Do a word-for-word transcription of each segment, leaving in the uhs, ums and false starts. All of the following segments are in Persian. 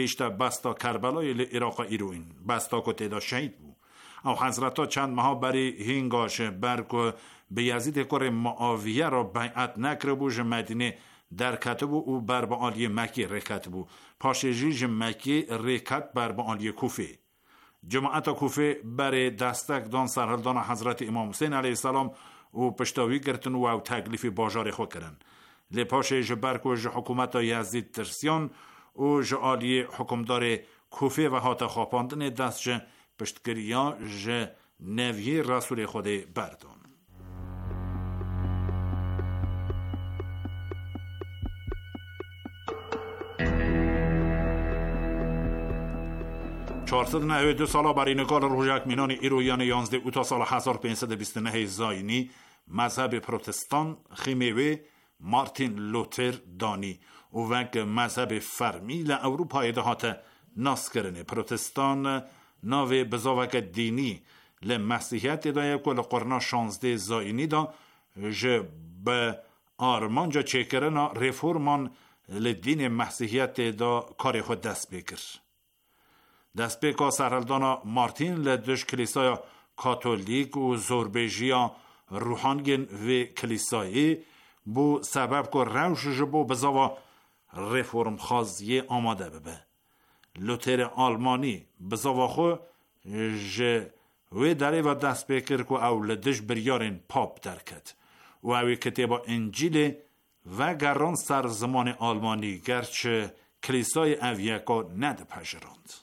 بیشتر بستا کربلای لعراق ایروین بستا که تعداد شهید بود او حضرت ها چند ماه برای هنگاش برکو به یزید کار معاویه را بیعت نکره بو مدینه در کتبو او بر با آلی مکی رکت بو پاشجیج مکی رکت بر با آلی کوفه جماعت کوفه بر دستک دان سرهلدان حضرت امام حسین علیه السلام او پشتاوی گرتن و او تکلیف باجار خو کرن لپاشج برکو ج حکومت یزید ترسیان او ج آلی حکمدار کوفه و هات خواپاندن دست ج پشتگریا ج نوی رسول خود بردان چهارصد و نود و دو ساله برای نگال روژک مینان ایرویان یازده او تا سال هزار و پانصد و بیست و نه زاینی مذهب پروتستان خیموه مارتین لوتر دانی و وگ مذهب فرمی لأوروپای دهات ناس کرنه پروتستان ناوی بزاوک دینی لمسیحیت دایه که لقرنا شانزده زاینی دا جه به آرمانجا چکرنا ریفورمان لدین مسیحیت دا کار خود دست بکر دست بکا سرهلدانا مارتین لدش کلیسای کاتولیک و زوربیجیا روحانگین و کلیسایی بو سبب که روش جبو بزاوا ریفورم خازی آماده ببه لوتر آلمانی بزاوا خو جه وی داره و دست بکر که او لدش بریارین پاپ درکت و اوی کتابا انجیل و گران سر زمان آلمانی گرچه کلیسای اویکا ند پجراند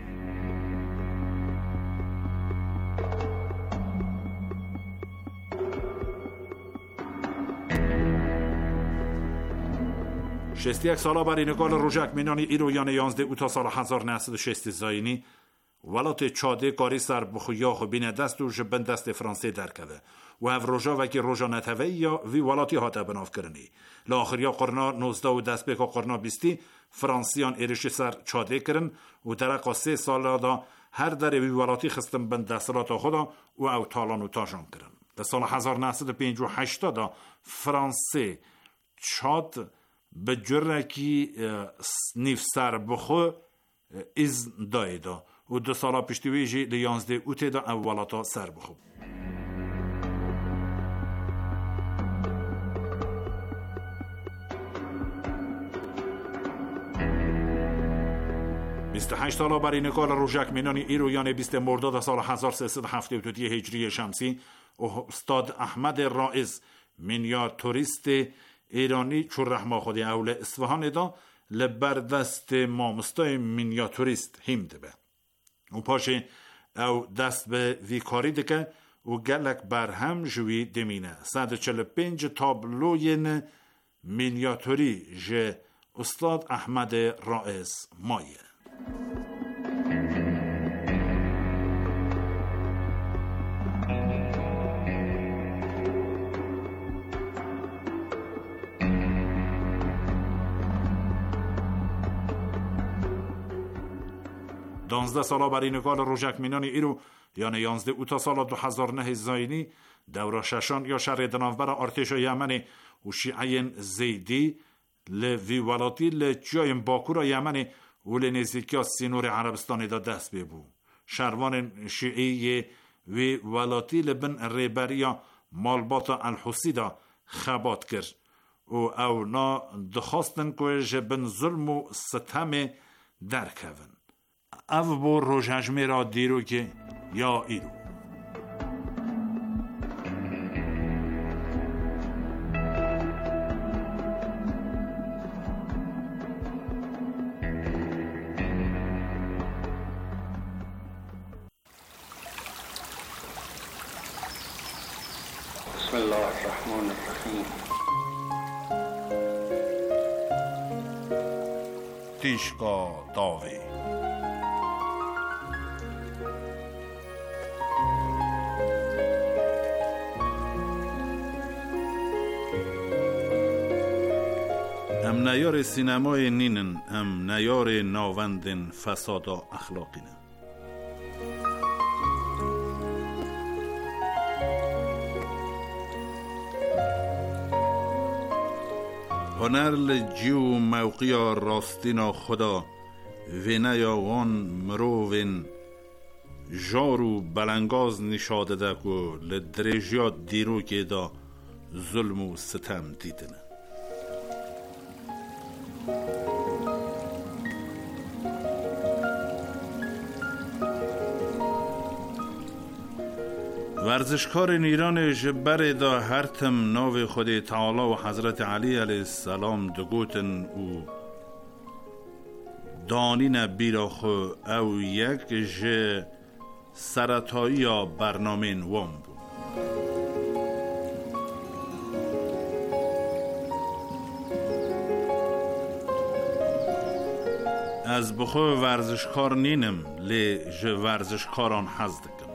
شستی یک سالا برای نگال روژک مینانی ایرویان یازده او تا سال هزار و نهصد و شصت زاینی ولات چاده کاری سر بخویاخ و بین دست و جبن دست فرانسه درکده و او روژا وکی روژا نتوی یا وی ولاتی هاته بناف کرنی لاخریا قرنا نوزده و دست بکا قرنا بیستی فرانسیان ایرش سر چاده کرن و درقا سه سال دا هر در وی ولاتی خستن بند دسترات خدا و او تالان و تاجان کرن در سال هزار و نهصد و پنجاه و هشت دا فرانسه چاد به جرکی نیف سر بخو از دایدا و دو سالا پشتی ویجی لیانزده اوته دا اولاتا سر بخو بیست و هشت سالا برای نگال روژک مینانی ایرویان بیست مرداد سال هزار و سیصد و هفتاد و دو هجری شمسی استاد احمد رائز مینیاتوریست ایرانی چون رحمه خودی اول اصفهان دا لبردست مامستای مینیاتوریست هیمده به و پاشه او دست به ویکاری دکه و گلک برهم جوی دمینه صد و چل و پنج تابلوین مینیاتوری جه استاد احمد رائز مایه دانزده سالا برای نگال روژک مینانی ایرو یعنی یانزده او تا سال دو هزار و نه زاینی دورا ششان یا شر دنافبر ارتش یمن و شیعین زیدی لوی ولاتی لجایم باکورا یمن و لنزیکیا سینور عربستان دا دست ببو شروان شیعی وی ولاتی لبن ریبریا مالبات الحسی دا خبات کرد و اونا دخواستن که جبن ظلم و ستم درکون او بو روژجمه را دیرو که یا ایرو بسم الله الرحمن الرحیم تیشکا داوی ام نیار سینمای نینن ام نیار ناوندن فسادا اخلاقینه هنر لجیو موقعی راستینا خدا وینه یا وان مروین جارو بلنگاز نشاده ده که لدرجیات دیرو که دا ظلم و ستم دیدنه. ورزشکار ایران جبر دا هر تم ناو خود تعالی و حضرت علی علیه السلام دگوتن و دانین بیرا خو او یک ج سرطایی یا برنامه وام بود. از بخو ورزشکار نینم لی ج ورزشکاران حظ دکم.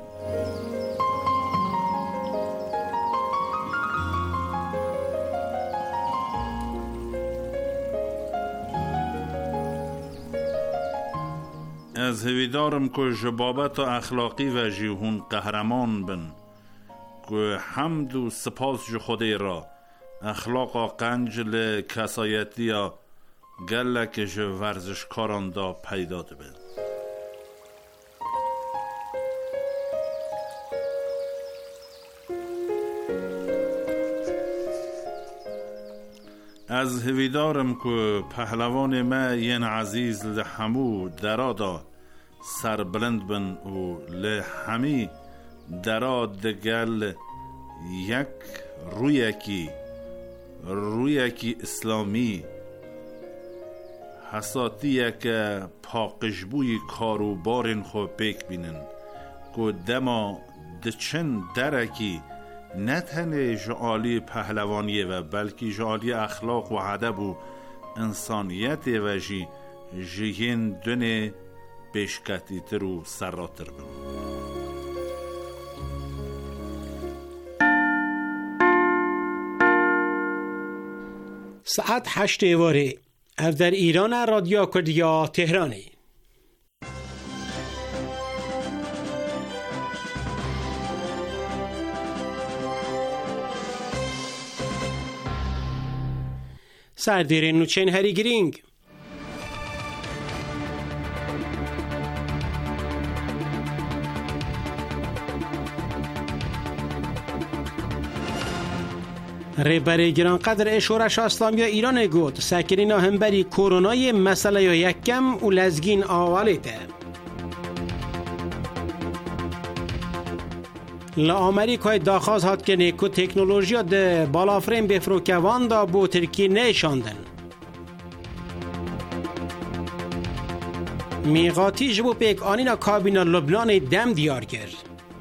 از هویدارم که جبابت اخلاقی و جیهون قهرمان بن که حمد و سپاس جو خودی را اخلاق قنج لکسایتی یا گلک جو ورزشکاران دا پیدا ده بن. از هویدارم که پهلوان ما ین عزیز لحمو درادا سر بلند بن و لحمی دراد دگل یک رویکی رویکی اسلامی حساتی یک پاقشبوی کارو بارن خو پیک بینن که دما دچن درکی نه تنه جعالی پهلوانیه و بلکه جعالی اخلاق و ادب و انسانیت و جی جیین دونه بشکتی تر و سراتر بن. ساعت هشت واره اف در ایران رادیو کردیا تهرانی. سردیر نوچین هری گرینگ رهبر گران قدر شورش اسلامی ایران گفت سکرین همبری کرونای مسئله یکم و لزگین آوالیته. لآمریکای داخواست هات کنه که تکنولوژیا ده بالافرین بفروکوان دا بو ترکی نیشاندن. میقاتی جبو پیک آنینا کابینا لبنان دم دیار کرد.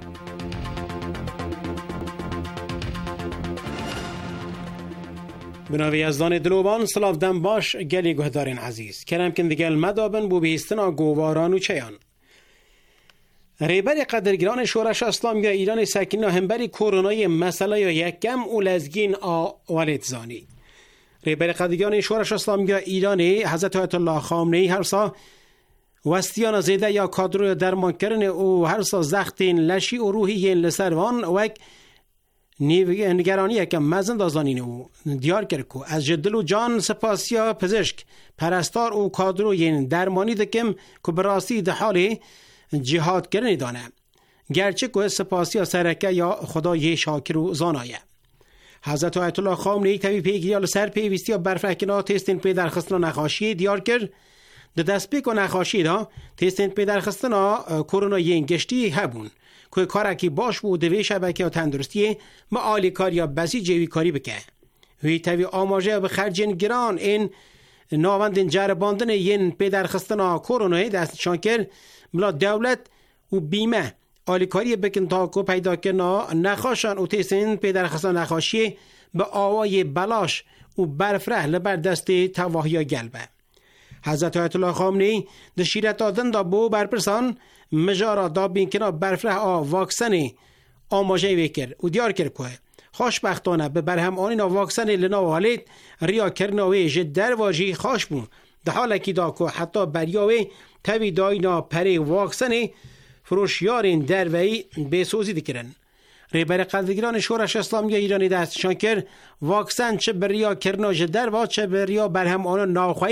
بناوی یزدان دلوبان سلاف دم باش گلی گهدارین عزیز کرم کن دگل مدابن بو بیستنا گوواران و چیان. رهبر قدرگران شورش اسلامی ایران سکینه همبری کرونای مسئله یکم و لزگین آوالت زانی. رهبر قدرگران شورش اسلامی ایران حضرت آیت الله خامنه‌ای هر سا وستیان زیده یا کادر درمان کردن او هر سا زختین لشی و روحی لسروان وک نگرانی یکم مزند آزانین او دیار کرد که از جدل و جان سپاسیا پزشک پرستار و کادر و ین درمانی دکم که براستی ده حال جهاد کردن دانه گرچه که سپاسیا سرکه یا خدای شاکر و زانایه. حضرت آیت الله خامنه‌ای توی پیگیری سر پیوستی برفکنات تستین پی درخستنا نخاشی دیار کرد ده دست پی که نخاشی دا تستین پی درخستنا کرونا ین گشتی هبون که کارکی باش بود دوی شبکه و تندرستی ما آلی کار یا بسی جوی کاری بکه. وی توی آماجه به خرجین گران این ناوندین جرباندن ین پی درخستنا کرونای دستشان کرد ملا دولت و بیمه آلیکاری بکن تا کو پیدا کنا نخاشان و تیسین پیدر خستان نخاشی به آوای بلاش و برفره لبر دست تواهی گلبه. حضرت آیت الله خامنه‌ای ده شیرت آدن دا بو برپرسان مجارا دا بین کنا برفره آ واکسن آماجه وکر و دیار کر که خوشبختانه به برهم آنینا واکسن لنا والید ریا کرناوی جد در واجی خوش بون ده حالا کی دا که حتی بریاوی توی داینا پری واکسن فروشیارین دروی بسوزی دکرن. رهبر قدرگران شورش اسلامی ایرانی دستشان کرد واکسن چه بریا کرناج در و چه بریا برهم آن ناخوایی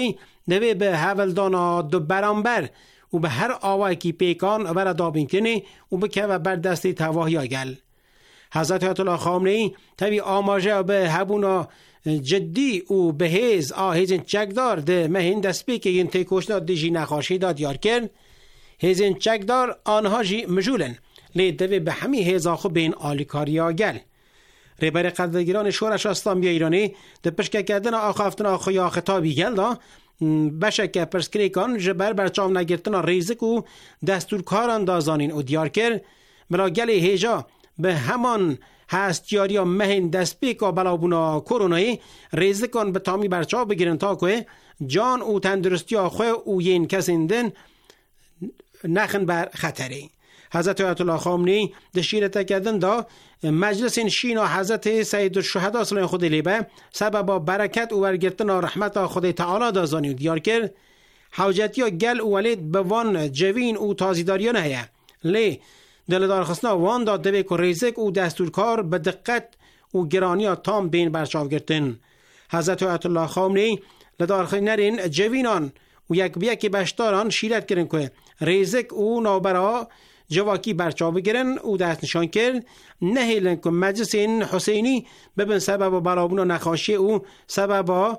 دوی به حولدانا دو برانبر و به هر آوائی که پیکان و را دابین کنه و بکه و بر دستی تواهی آگل. حضرت آیت الله خامنه‌ای تبی آماجه به هبونا جدی و به هیز آهیزن چکدار ده مهین دست بی که این تیکوشنا دیجی نخاشی داد یار کرد. هیزن چکدار آنها جی مجولن لی دوی به همی هیزا خو بین آلیکاری آگل. ریبر قدرگیران شورش اسلامی ایرانی ده پشکه کردن آخافتن آخویا خطابی گل دا بشکه پرسکریکان جبر برچاو نگرتن ریزک و دستورکاران دازانین و دیار کرد. بلا گل هیجا به همان هستیاری ها مهین دست پیکا بلابونا کرونایی ریزکان به تامی برچاو بگیرن تا که جان و تندرستی ها خواه و ین کسیندن نخن بر خطری. حضرت آیت الله خامنه‌ای دشیرت کردن دا مجلس شینا حضرت سید الشهدا سلام خود لیبه سبب برکت و برگرتن رحمت خود تعالی دازانی و دیار کرد. حوجتی ها گل و ولید به وان جوین و تازیداری نهیه لی دلدار خسنا وان داد دوی که ریزک و دستورکار به دقت و گرانی ها تام بین برچاو گرتن. حضرت آیت الله خامنه‌ای لدار خنرین جوینان و یک بیک بشتاران شیرت کردن که ریزک و نوبرها جواکی برچاو بگیرن و دست نشان کرد. نهیلن که مجلس این حسینی ببین سبب برابون و نخاشی و سبب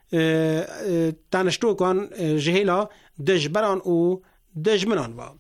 تنشتو کن جهیلا دجبران و دجمنان با.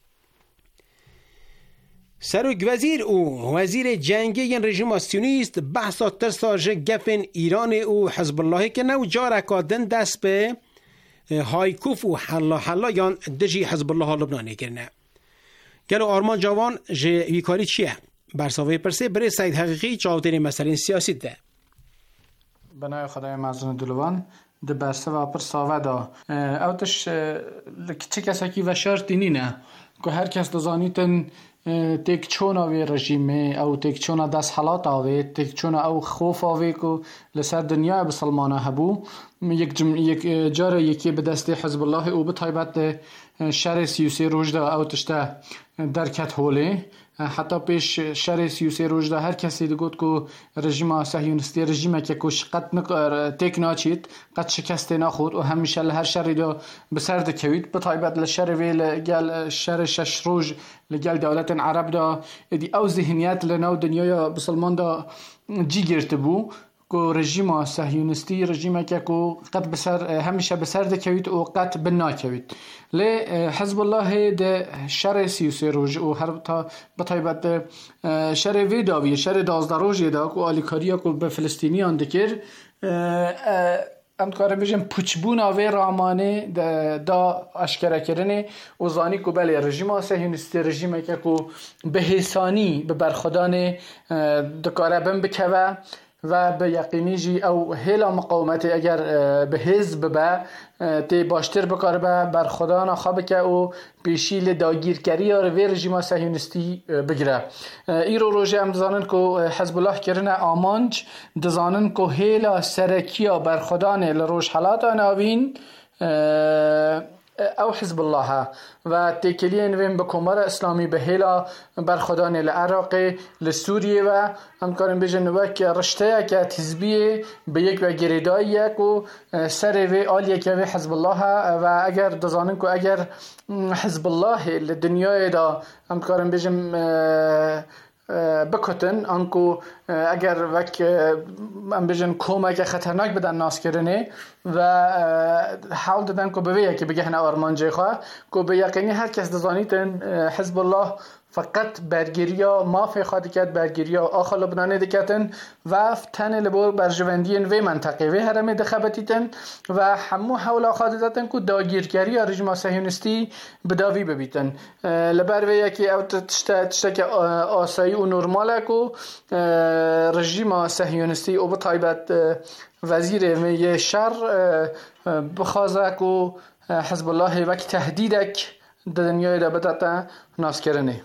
سروک وزیر و وزیر جنگی این رژیم سیونیست بحثا ترساج گفن ایران و حزب الله که نو جارکادن دست به هایکوف و حلا حلا یان دجی حزب الله لبنانی کرنه. گلو آرمان جوان جه ویکاری چیه؟ برساوی پرسه بره سید حقیقی چاوترین مسئله سیاسی ده. بنای خدای مزون دلوان ده برسه و پرساوه دا. اوتش چه کساکی و شرط نینه که هر کس دزانیتن تک چون آوی رژیمه او تک چون دست حالات آوی تک چون او خوف آوی که لسر دنیا بسلمانه هبو یک, جم... یک جاره یکی به دست حزب الله او به طایبت شر سیوسی روش دا او تشتا درکت هوله حتی پیش شر سیوسی روش دا هر کسی دگود که رژیم صهیونیستی رژیمه که کش قد نق... تک ناچید قد شکست نخود و همیشه لهر شر دا بسر دکوید به طایبت لشر ویل گل شر شش روش لگل دولت عرب دا ادی او ذهنیت لناو دنیا بسلمان دا جی گرته بو که رژیم صهیونیستی رژیمه که قد بسر همیشه بسر دکوید و قد بنا کوید لی حزب الله ده شر سیوسی روز و هر تا بطایبت شر وی داوی شر دازده روزی دا که آلیکاریا که به فلسطینیان دکر ام کار بجم پوچبون آوی رامانه دا اشکره کرنه و زانی که بله رژیم صهیونیستی رژیمه که به حسانی به برخودان دکاره بم بکوه و به یقینی جی او هلا مقاومت اگر به حزب به تی باشتر بکار به بر خدا نخواه که او پیشیل داگیرکری یا روی رژیم صهیونیستی بگیره. ای رو روژه هم دزانن که حزب الله کرنه آمانج دزانن که هلا سرکیا بر خدا نه لروش حالات آناوین او حزب الله و تکلیه نویم به کمار اسلامی به هلا برخودان لعراق لسوریه و همکارم بیجن وک رشته که حزبیه به یک و گریدایی یک و سر و آلیه که حزب الله و اگر دزانن که اگر حزب الله لدنیای دا همکارم بیجن بکتن انکو اگر وک ام بجن کمک خطرناک بدن ناس کرنه و حاول دادن که بویه که بگه نه آرمانجه خواه که به یقینی هر کس دزانیتن حزب الله فقط برگیریا مافی خواهد کرد برگیریا آخا لبنانه دکتن و تن لبور برجوندین و منطقه و هرمه دخبتیتن و همو حولا خواهد دادن که داگیرگری رژیم صهیونیستی بداوی ببیتن لبر و یکی او تشتا تشتا که آسایی و نرماله که رژیم صهیونیستی او بطایبت وزیر می شر بخوازه که حزب الله وقت تهدیدک دنیای دا بداتا ناس کرنه.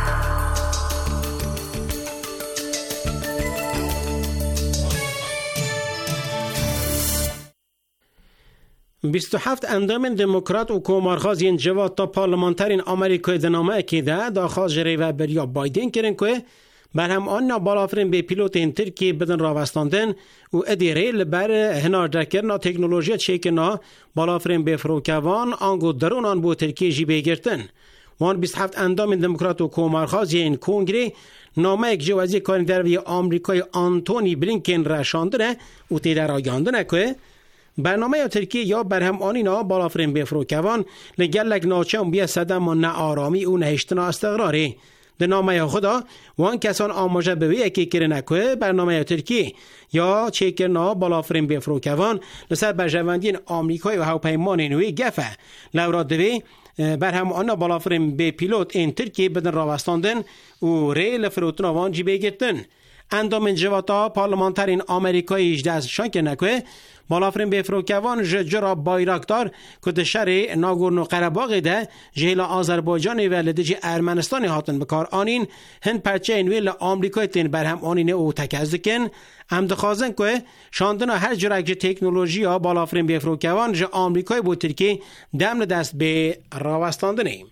بیست و هفت اندام دموکرات و کومارخواز ین جواد تا پارلمانترین آمریکای دنامه اکیده دا خواست جریوه بریا بایدن کرن که بر هم آن بالافرین به پیلوت این ترکیه بدن راوستاندن و ادیره لبر هنار درکرنا تکنولوژی چیکنا بالافرین به فروکوان آنگو درون آن بو ترکیه جی بگرتن. وان بیست و هفت اندام دموکرات و کومارخواز این کنگره نامه یک جوازی کاری در وی آمریکای آنتونی بلینکن رشاندنه و تیدر آگاندنه که برنامه یا ترکیه یا برهم آنینا بالافرین به فروکوان لگلک ناچم بیا صدم و نارامی و نهشتنا استقراری. در نامه خدا وان کسان آماجه به وی اکی کرنه که برنامه ترکیه یا چیکرنا بالافرین به فروکوان لسر برجواندین آمریکای و هاوپیمان نوی گفه لورا دوی بر هم آن بالافرین به پیلوت این ترکیه بدن راوستاندن و ریل فروتنا وان جی بگیرتن. اندام جواتا پارلمانترین آمریکایی دست شانک نکوه بالافرین به فروکوان جرا بایراکتار که شهر ناگورنو قره‌باغ ده جهلا آذربایجان و لدجی ارمنستان هاتن بکار آنین هند پرچه این ویل آمریکای تین برهم آنین او تکزدکن هم دخوازن که شاندنا هر جرک جه تکنولوژی ها بالافرین به فروکوان جه آمریکای بود ترکی دم دست به راوستاندنه.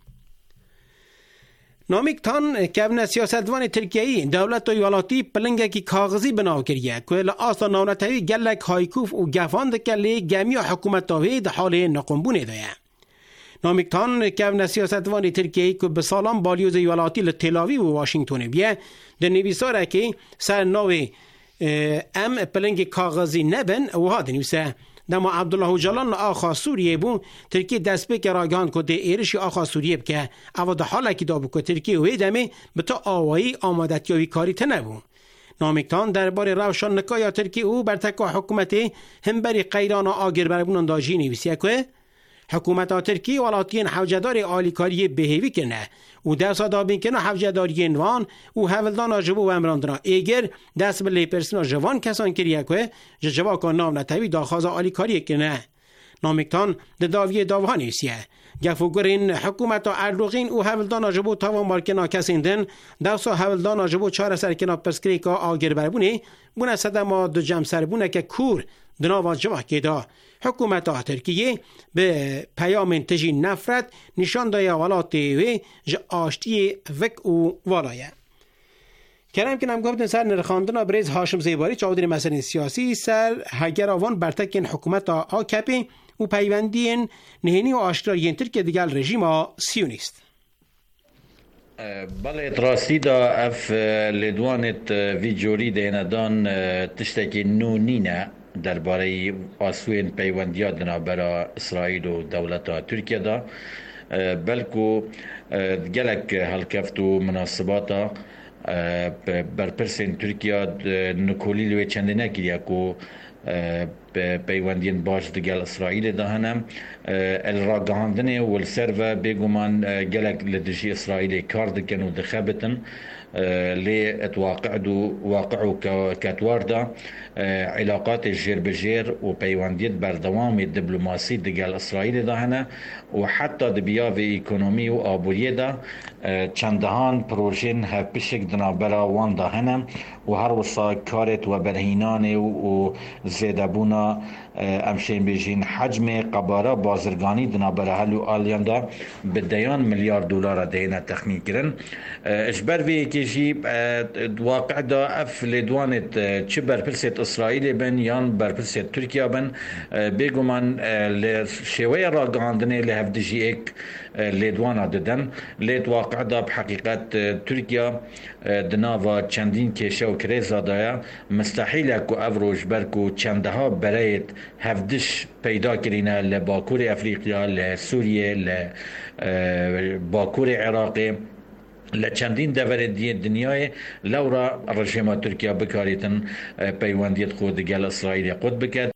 نامیکتان کابینه سیاستوان ترکیه‌ای دولت و ایوالاتی پلنگکی کاغذی بناو کریه که لآستا نونتوی گلک هایکوف و گفاند کلی گمی حکومت تاوی ده حال نقنبونه دایه. نامیکتان کابینه سیاستوان ترکیه‌ای که به سالان بالیوز ایوالاتی لتلاوی و واشنگتون بیه ده نویساره که سر ناوی ام پلنگ کاغذی نبن و ها ده نویسه. دما عبدالله جلال آخا سوریه بون ترکیه دست به کراگان که ده ایرشی آخا سوریه بکه او ده حالا که دابو که ترکیه وی دمه به تا آوایی آمادتیاوی کاری تنبون. نامیکتان درباره روشان نکایا ترکیه او بر تکا حکومتی هم بری قیران و آگر بربون انداجی نویسیه که حکومت ترکیه ولاتین حوجدار آلیکاری بهیوی کنه و دست دابین کنه حوجداری نوان و حولدان آجبو و امراندنا ایگر دست به لیپرسنا جوان کسان کریه که جواکان نام نتوی داخواز آلیکاری کنه. نامیکتان ده داویه داوها نیسیه گفو گرین حکومت اردوغین و حولدان آجبو تاوان مارکنا کسیندن دستا حولدان آجبو چهار سرکنا پسکری که آگر بربونه بونه صدما دو جمع سربونه که کور دناوان جواه که دا حکومت ترکیه به پیام تجی نفرت نشان دایا ولاتی و جا آشتی وک و والایه. کرم کنم گفتن سر نرخاندنا بریز هاشم زیباری چاودر مسئله سیاسی سر هگر آوان برتکن حکومت آکپی و پیوندین نهینی و آشکارین ترکیه دیگر رژیم سیونیست. بله راستی دا اف لدوانت ویجوری دیندان تشتکی نونینه درباره آسوین پیوندیات دنابرا اسرائیل و دولت ترکیه دا بلکو گلک هلکفت و مناسباتا برپرسین ترکیه نکولی لوی چنده نکریا که پیوندین باش دگل اسرائیل دا هنم الراگاندنه والسر و بگومان گلک لدجی اسرائیل کار دکن و دخبتن لی اتواقعدو واقعو کتواردا علاقات جير بجير و پیوندیت بردوام دیپلماسی دگل اسرائیل دا هنه و حتی دبیاوی ایکونومی و آبوریه دا چندهان پروژین هپشک دنابرا وان دا هنه و هر وصا کارت و برهینان و زیدبونا امشین بیجین حجم قبارا بازرگانی دنابرا هلو آلیان دا بدیان میلیارد دلار دینا تخمین کرن اجبر وی که جی واقع دا اف لدوانت چه برپرست اسرائیل بن یان برپرست ترکیه بن بگومان شوی را گاندنه لهفدجی ایک لدوانا ددن لید واقع دا بحقیقت ترکیه دناوا چندین کشه و کریزا دایا مستحیل اکو افروش برکو چندها برایت هفدش پیدا کرینه لباکور افریقیا لسوریه لباکور عراقی لچندین دور دنیای لورا رژیم ترکیه بکاریتن پیوندیت خود گل اسرائیل خود بکد.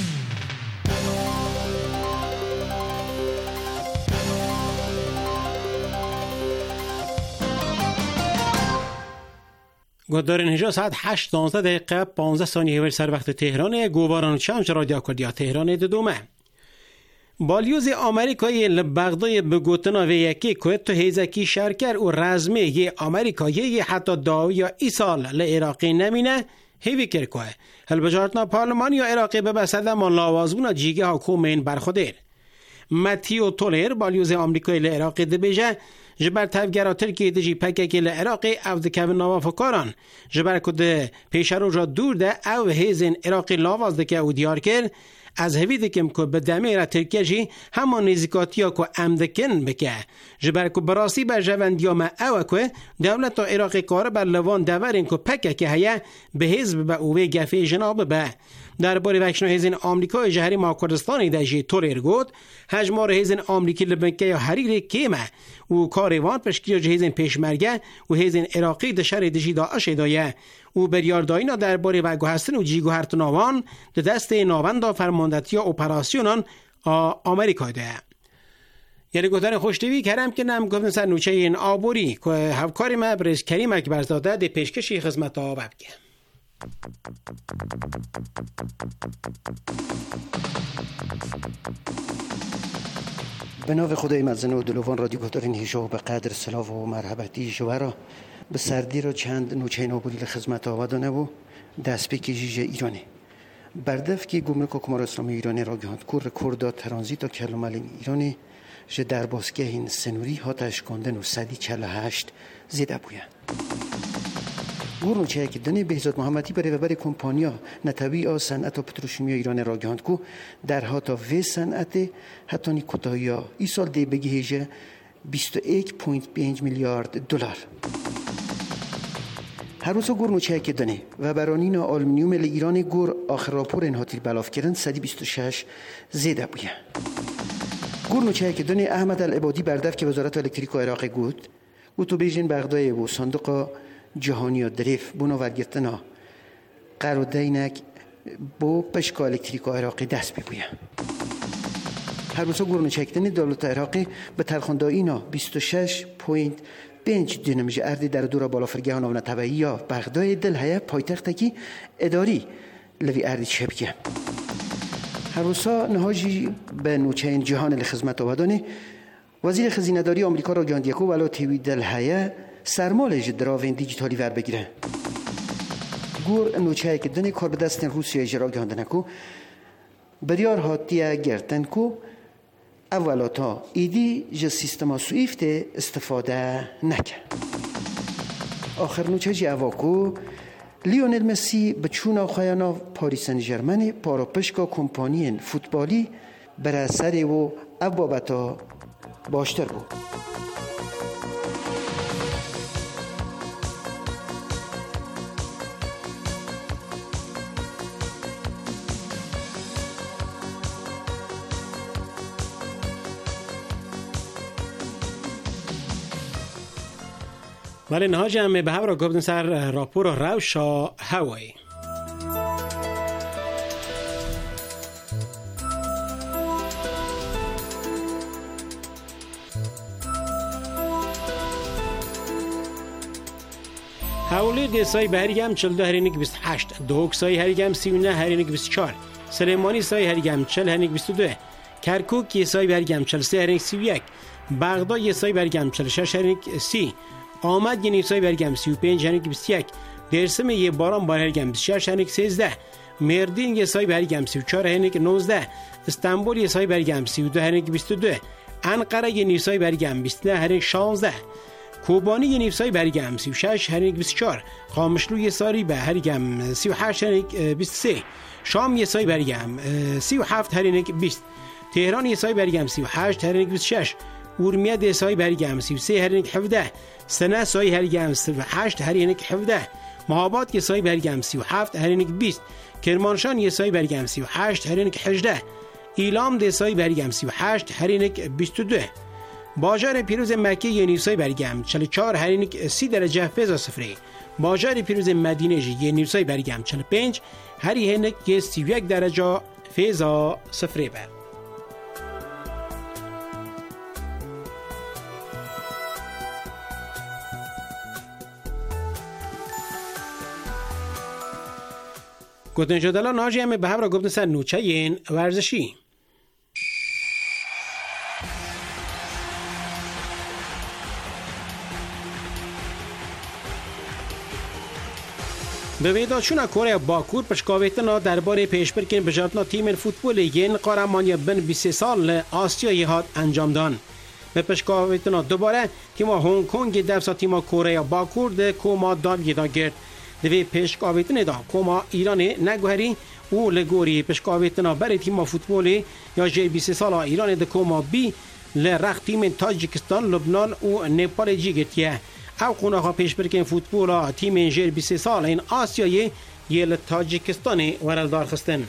گودارین هجا ساعت هشت دانزده دقیقه پانزده ثانیه ور سر وقت تهران گواران چمچ رادیو کردیا تهران دومه. بالیوز آمریکایی لبغدای بگوتنا و یکی که تو هیزکی شرکر و رزمه یه آمریکایی حتی داوی یا ای سال لعراقی نمینه هیوی کرکوه هل بجارتنا پارلمانی یا عراقی به بسده من لاوازبونا جیگه ها کومین برخودیر. ماتیو تولر بالیوز آمریکای لعراق دبیجه جبر تفگرا ترکیه دجی پککی لعراق او دکوین نوافکاران جبر کده پیشرو را دور ده او هیزن عراقی لاواز دکه او دیار کرد از هوی دکم که به دمه را ترکیه جی همان نزیکاتی ها که امدکن بکه جبر که براسی بر جوندیا ما او که دولت تا عراقی کار بر لوان دورین که پککی هیا به حزب به اوه گفه جناب به در باری وکشنو هیزن آمریکای جهری ما کردستانی دجی تولر گود هجمار هیزن آمریکی لبنکه یا حریر کیمه و کاروان پشکیا هیزن پیشمرگه و هیزن عراقی دشار دجی داعش دایه و بریاردایینا در باری وگو هستن و جیگو هرت ناوان ده دست ناوند فرماندتی اپراسیونان آمریکای ده یعنی گفتن خوشتوی کرم که نم گفتن سر نوچه این آبوری که هفکاری ما برز کریم اکبر زاده ده پیشکشی خدمت ها ببگه. به نام خدای مزن و دلوان رادیو گفتارین هیشو به قدر سلاف و مرحبتی شوهرا به سردی را چند نوچه نابوری لخدمت آوادانه و دست پیکی جیجه ایرانی بردف که گمرک حکومت اسلامی ایرانی را گهاند کور رکوردا ترانزیت و کلمال ایرانی ج در باسکه این سنوری هاتش کندن و صدی چل هشت زیده بویه گورنو چه که دنی بهزاد محمدی برای بر کمپانیا نتوی آ صنعت و پتروشیمی ایران را گهاند کو در هاتا و صنعت حتی نی کوتاهیا ای سال دی بگیجه بیست و یک ممیز پنج میلیارد دلار هر روز گورنو چه که دنی و برانین آلومینیوم ایران گور آخر راپور این هاتیل بلاف کردن صد و بیست و شش زیده بویه گورنو چه که دنی احمد العبادی بردف که وزارت الکتریک عراق گود و تو بیژن بغداد و صندوق جهانی دریف بونا ورگرتنا قرار دینک با پشک الکتریک عراقی دست ببویه هر روز گورنو چکتن دولت عراقی به ترخاندایینا بیست و شش ممیز پنج دینمیج اردی در دورا بالا فرگهان و نتبعی یا بغداد دل هیا پایتختکی اداری لوی اردی شبکه هر روزا نهاجی به نوچه جهان لخدمت آوادانی وزیر خزینه‌داری آمریکا را گاندیکو ولی تیوی دل هیا سرمالش دراوین دیجیتالی ور بگیره گور نوچه که دنی کار به دست روسیه اجرا گاندنه کو بریار هاتیه گرتن کو اولاتا ایدی ج سیستما سویفت استفاده نکه آخر نوچه جی اواکو لیونل مسی به چونا خیانا پاریس سن ژرمن پاراپشکا کمپانی فوتبالی بر اثر و ابابتا باشتر بود ولی نهاج هم به هم را گفتن سر راپور روشا هوایی حوالی دیسای به هرگم چلده هرینک بیست هشت دوک سای هرگم سیونه هرینک بیست چار سلیمانی سای هرگم چل هرینک بیست دو کرکوک یه سای برگم چل سه هرینک سی و یک بغداد یه سای برگم چل شش هرینک سی آمد یه نیسای برگم سی و پنج هرینک بیست یک درسم یه باران بار هرگم بیست شش هرینک سیزده مردین یه سای برگم سی و چار هرینک نوزده استانبول یه سای برگم سی و دو هرینک بیست دو انقره یه نیسای برگم بیست نه هرینک شانزده کوبانی یه نیفسای برگم سی و شش هرینک بیست و چار قامشلو یه ساری به هرگم سی و هشت هرینک بیست و سه شام یه سای برگم سی و هفت هرینک بیست تهران یه سای برگم سی و هشت هرینک بیست و شش اورمیه یه سای برگم سی و سه هرینک هفده سنه سای هرگم سی و هشت هرینک هفده مهابات یه سای برگم سی و هفت هرینک بیست کرمانشان یه سای برگم سی و هشت هرینک هجده ایلام ده سای برگم سی و هشت هرینک بیست و دو باجار پیروز مکه یه نیوسای برگم چل چار هرینک سی درجه فیضا صفری باجار پیروز مدینه یه نیوسای برگم چل پنج هری هنک یه سی و یک درجه فیضا صفری بر گفتن جدالا ناجی همه به هم را گفتن سر نوچه این ورزشی به ویداچونا کره باکور پشکاویتنا درباره پیشبرکن بجارتنا تیم فوتبال ین قهرمانی بن بیست و سه سال آسیایی هات انجام دان. به پشکاویتنا دوباره تیم هنگ کنگ درسا تیم کره باکور ده کوما داویدا گرد. دوی پشکاویتنا دا کوما ایران نگوهری و لگوری پشکاویتنا برای تیم فوتبال یا جی بیست و سه سال ایران ده کوما بی لرخ تیم تاجیکستان، لبنان و نپال جیگتیه. او قوناها پیش برکن فوتبولا تیم جیر بیست و سه سال این آسیایی یه تاجیکستانی ورلدار خستن.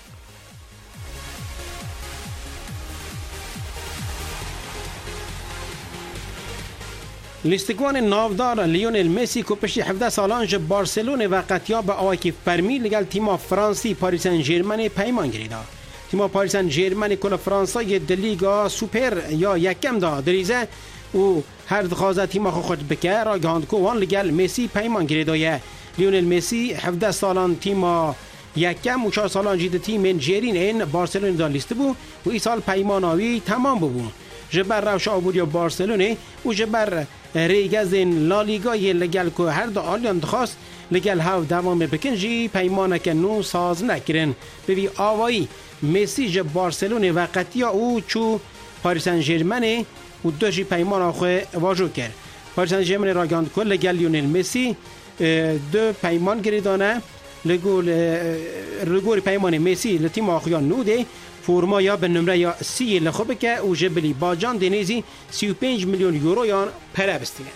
لیستگوان نافدار لیونل مسی که پشتی هفده سالان جب بارسلون و قطیاب آواکی فرمی لگل تیما فرانسی پاریس سن ژرمن پیمان گریدا. تیما پاریس سن ژرمن کل فرانسای دلیگا سوپر یا یکم دا دریزه و هر دخوازه تیما خود بکه را گاند که وان لگل مسی پیمان گریدایه. لیونل مسی هفده سالان تیما یکم و چهار سالان جید تیم جیرین این بارسلون دا لیست بو و ای سال پیماناوی تمام بو. جبر روش آبودی بارسلونه و جبر ریگزین لالیگای لگل که هر دو آلیان دخواست لگل هاو دوام بکنجی پیمانه که نو ساز نکرن. ببی آوایی مسی جب بارسلونه و قطیا او چو پاریس سن ژرمن و دوشی پیمان آخوه واجو کرد. پاریس سن ژرمن را گاند که لگل لیونل مسی دو پیمان گریدانه لگول رگور پیمان مسی لتیم آخویان نوده فرما یا به نمره یا سی لخوبه که او جبلی باجان دنیزی سی و پنج میلیون یورو یان پره بستینه.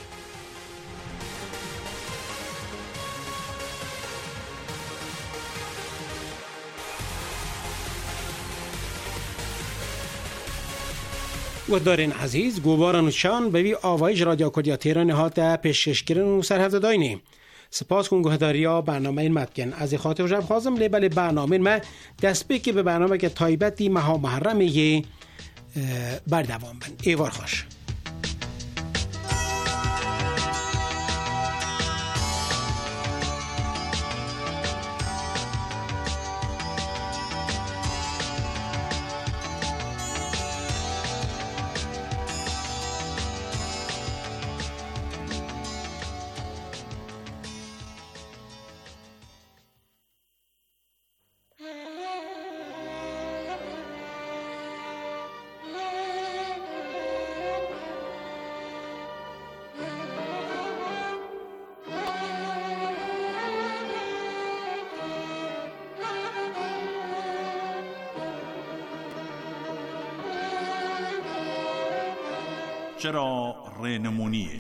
و دارین عزیز گوباران و شان به وی آوایج رادیو کردیا تیران هاته پیشش کرن و سرهفته داینی. سپاس کن گهداریا برنامه این مدکن از خاطر جب خوازم لیبل برنامه من دست بکی به برنامه که تایبتی مها محرم یه بردوام بند. ایوار خوش. چرا رهنمونیه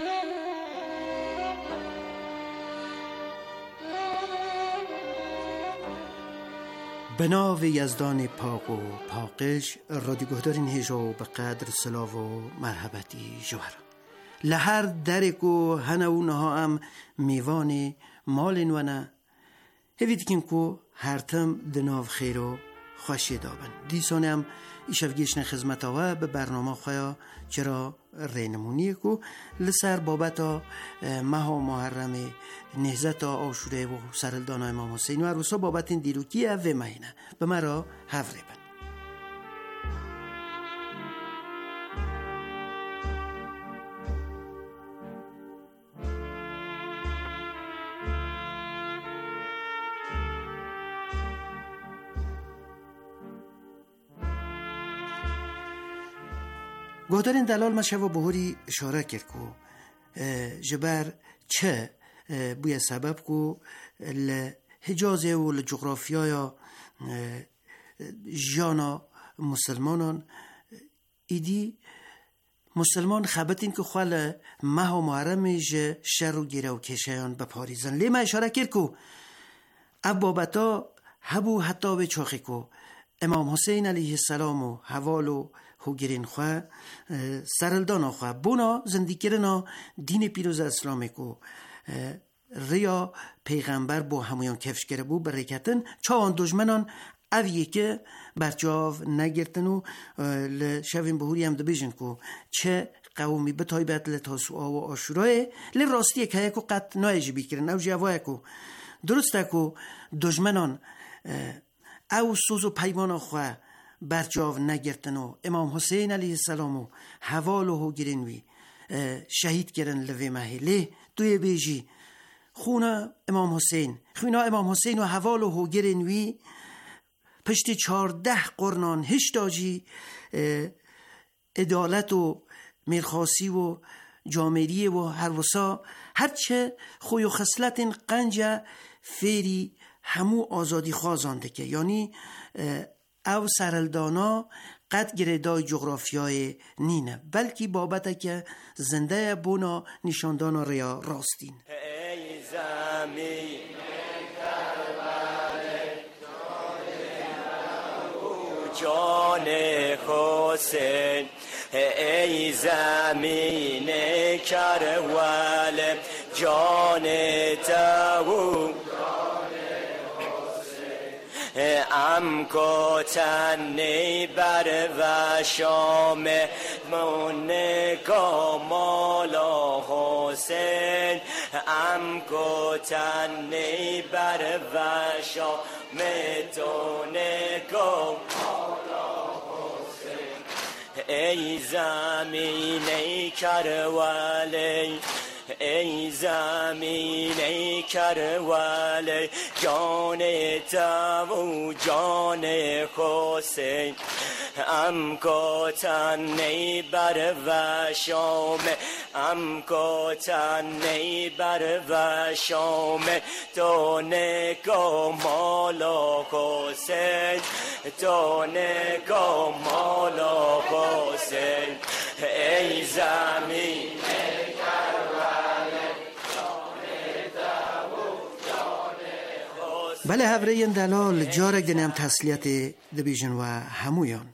به ناو یزدان پاک و پاکش رادیوگهدارین هجا به قدر سلاو و مرحبتی جوهر لهر درک و هنوونها هم میوان مالین و نه هفید کن که هرتم دناو خیر و خوشی دابن دیسانه هم ایشفگیشن خدمت آوه به برنامه خواه چرا رهنمونیه که لسر بابتا ماه محرم نهزت آشوره و سرلدان امام حسین و عروسا بابت این دیروکیه و مهینه به مرا هفره بن. گهدارین دلال ما شبا بهوری اشاره کرد که جبر چه بوی سبب که لحجازه و لجغرافیای جانا مسلمانان ایدی مسلمان خبتین که خوال ماه و محرم جه شر و گیره و کشیان بپاریزن لیما اشاره کرد که ابابتا هبو حتی به چاخی که امام حسین علیه السلام و حوال و هوگیرین خواه سرلدان خواه بونا زندگی کرنا دین پیروز اسلامی کو ریا پیغمبر با همویان کفش کرده بو برکتن چاوان دجمنان اویه که برجاو نگرتن و لشوین بهوری هم دبیجن کو چه قومی به تایبت لتاسوعا و آشورای لراستی که یکو قط نایجی بیکرن او جواه کو درسته کو دجمنان او سوز و پیمان خواه برجاو نگرتن و امام حسین علیه السلام و حوال و گرین وی شهید کرن لوی محله دوی بیجی خونا امام حسین خونا امام حسین و حوال و هوگرین وی پشت چارده قرنان هشتاجی عدالت و میرخاصی و جامعی و هروسا هرچه خوی و خصلت قنجه فیری همو آزادی خوازانده که یعنی او سرلدانا قد گردای جغرافیای نینه بلکی بابته که زنده بونا نشاندانا ریا راستین. ای زمین جان حسین ای زمین کرول جان تو ام کو تنی بر و شام من کو مولا حسین ام کو تنی بر و شام تو کو ای زمین ای کروالی ای زمین ای کروالی جان تو جان حسین ام کو تنی بر و شام ام کو تنی بر و شام تو نکو مولا حسین تو نکو مولا حسین ای زمین ای کروالی بله هفره دلال جارک دنیم تسلیت دبیجن و همویان